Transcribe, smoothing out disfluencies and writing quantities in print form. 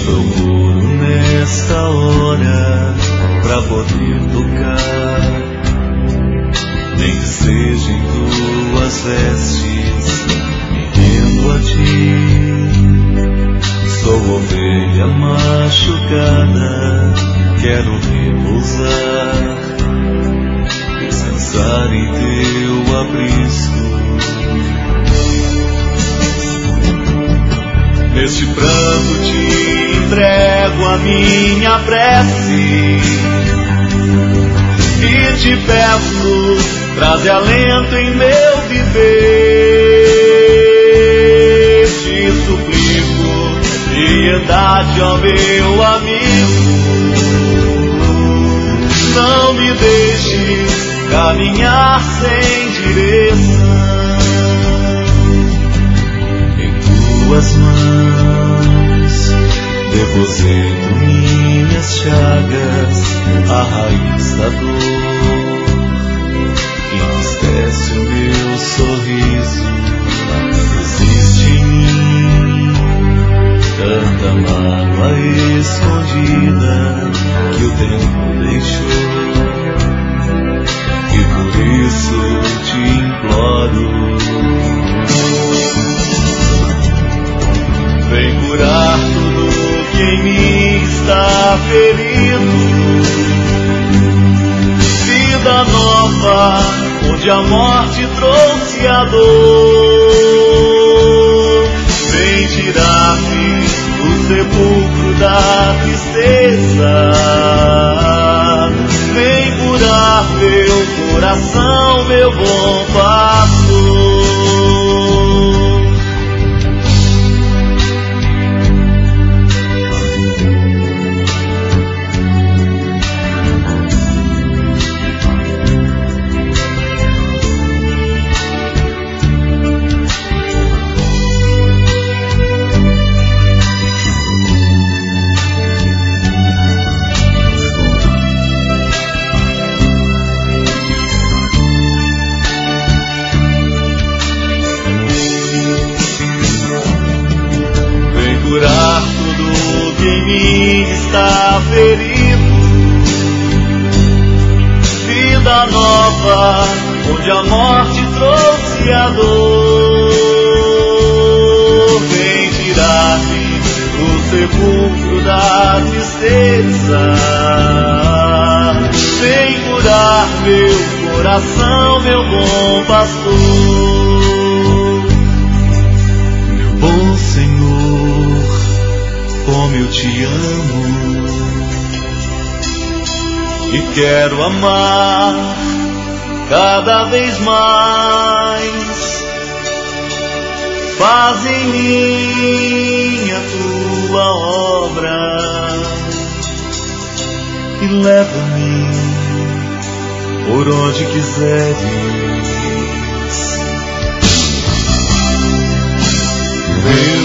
procuro nesta hora pra poder tocar, nem que seja em tuas vestes, me rendo a ti. Sou ovelha machucada, quero repousar, descansar em teu aprisco. Neste pranto te entrego a minha prece e te peço, traze alento em meu viver. Te suplico, piedade, ó meu amigo, não me deixe caminhar sem direção. Em tuas mãos deposito minhas chagas, a raiz da dor que entristece o meu sorriso. Existe em mim tanta mágoa escondida que o tempo deixou, e por isso te imploro, vem curar tudo que em mim está ferido. Vida nova, onde a morte trouxe a dor. Vem tirar-me do sepulcro da tristeza. Vem curar meu coração, meu bom pastor. Curar tudo que em mim está ferido. Vida nova, onde a morte trouxe a dor. Vem tirar-me do sepulcro da tristeza. Vem curar meu coração, meu bom pastor. Meu bom Senhor, como eu te amo e quero amar cada vez mais. Faz em mim a tua obra e leva-me por onde quiseres.